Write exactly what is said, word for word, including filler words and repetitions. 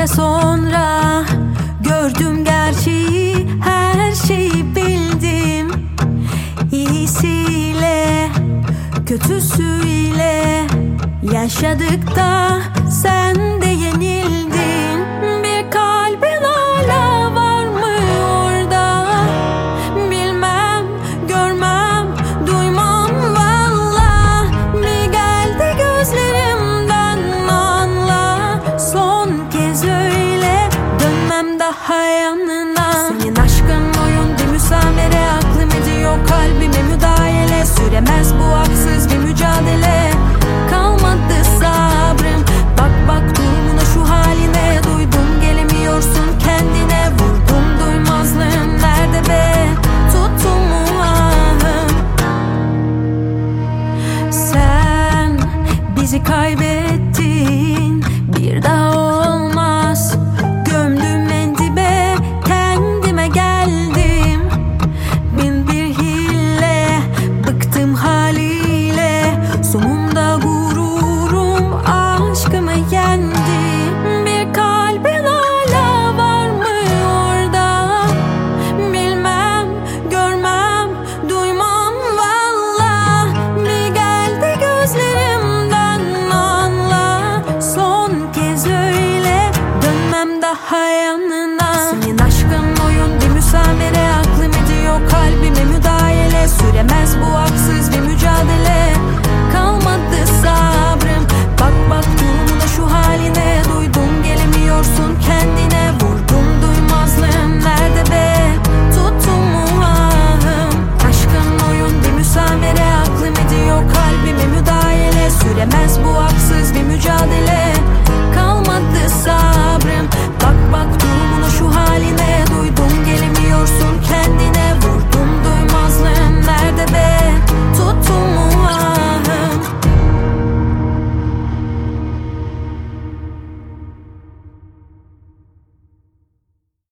sene sonra gördüm gerçeği, her şeyi bildim. İyisiyle kötüsüyle yaşadık da sen de yenildin. Bir kalbin hala var mı orada? Bilmem, görmem, duymam valla. Bir gel de gözlerimden anla. Son kez öyle dönmem daha yanına. Senin aşkın oyun bir müsamere, aklım ediyor kalbime müdahale. Süremez bu haksız bir mücadele. Kalmadı sabrım, bak bak durumuna şu haline. Duydum gelemiyorsun kendine, vurdum duymazlığın nerede be? Tuttum mu ahım? Sen bizi kaybettin, bir daha olmaz. Gömdüm en dibe, kendime geldim. Bin bir hile, bıktım haliyle. Sonunda gururum aşkımı yendi. Bir kalbin hala var mı orada? Bilmem, görmem, duymam valla. Bir gel de gözlerimden anla. Son kez öyle dönmem daha yanına. Senin aşkın oyun bir müsamere, aklım ediyor kalbime müdahale. Süremez bu haksız bir mücadele. Kalmadı sabrım, bak bak durumuna şu haline. Duydum gelemiyorsun kendine, vurdum duymazlığın nerede be? Tuttum mu ahım? Aşkın oyun bir müsamere, aklım ediyor kalbime müdahale. Süremez bu